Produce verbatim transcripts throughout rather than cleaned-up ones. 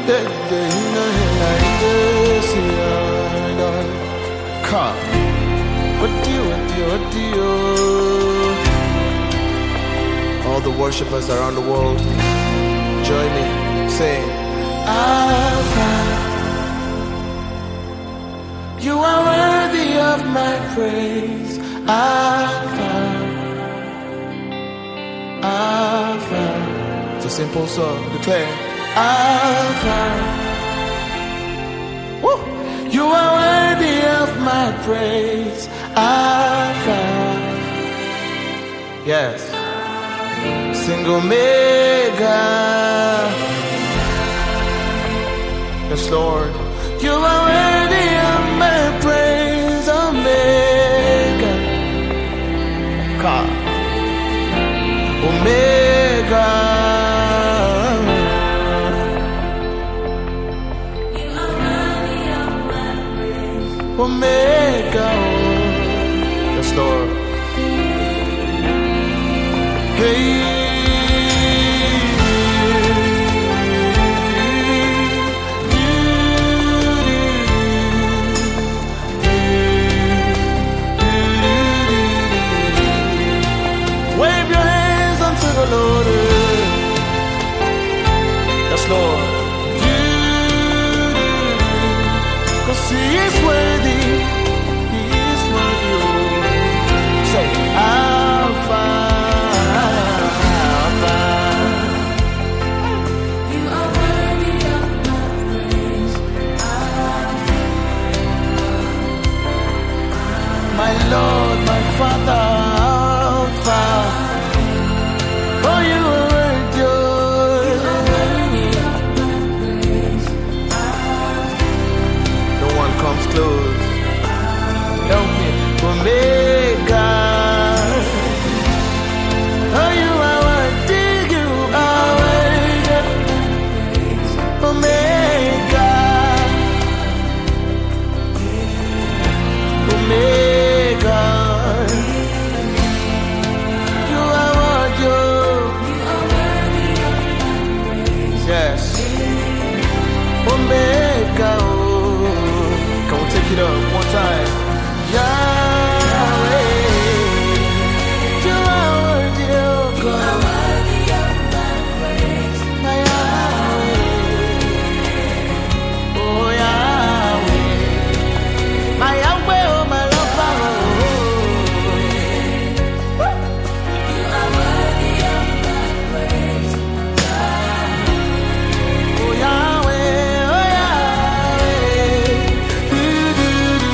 Come, what do you, what do you, what do you? All the worshippers around the world, join me, saying, Alpha, you are worthy of my praise. Alpha, Alpha. It's a simple song, declare, Alpha. Woo! You are worthy of my praise, Alpha. Yes. Sing Omega. Yes, Lord. You are worthy of my praise, Omega. God. Omega. Omega, yes, Lord. Hey, wave your hands unto the Lord. Yes, Lord. 'Cause He is worthy. He is worthy. Say, Alpha, Alpha. You are worthy of my praise, Alpha. My Lord, my Father, Alpha. Oh, you are worthy. You are worthy of my praise, Alpha. No one comes close. Help me, Omega. Oh, you are worthy, you are worthy. Omega, Omega. You are worthy. Yes, Omega. Come on, take it up one time. Yahweh, you are worthy, oh God. You are worthy of my praise, my Yahweh. Oh Yahweh, my Yahweh, oh my lover. You are worthy of my praise, Yahweh. Oh Yahweh, oh Yahweh. Do, do, do.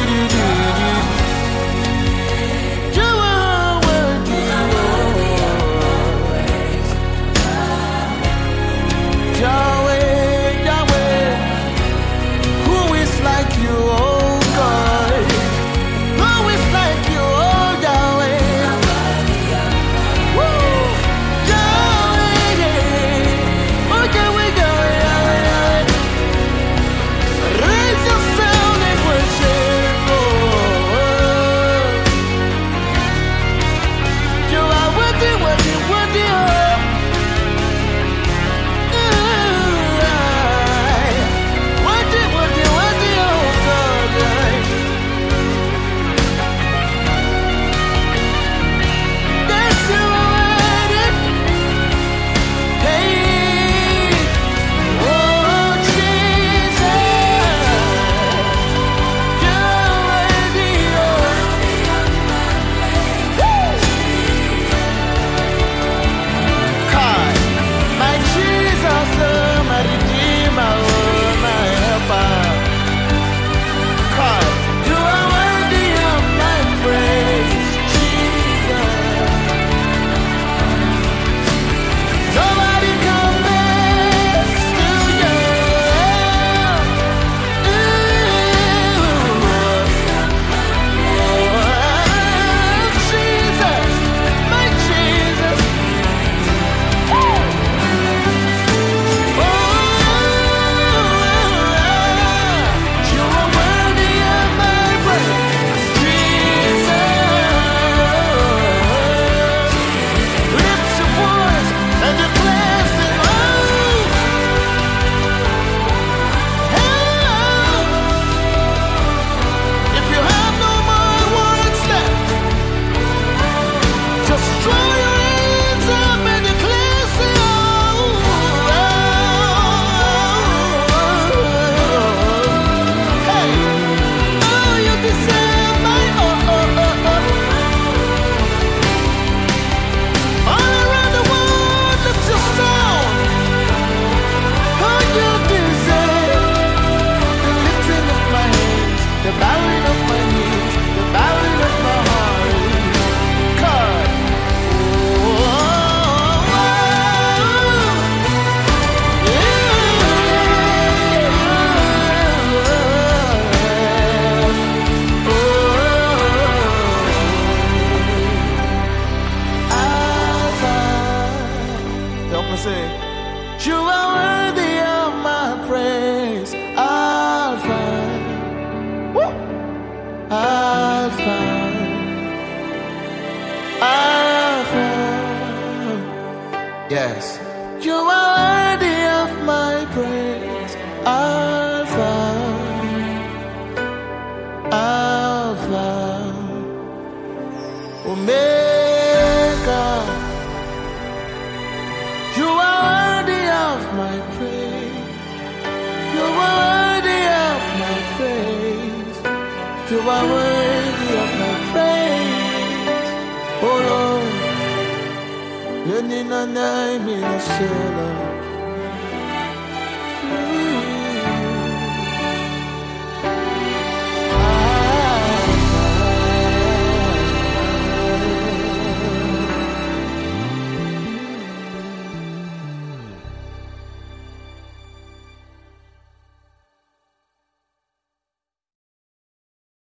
Yes. You are worthy of my praise. Alpha, Alpha, Omega. You are worthy of my praise. You are worthy of my praise. You are worthy of my praise. Oh Lord, you need a name in a sailor.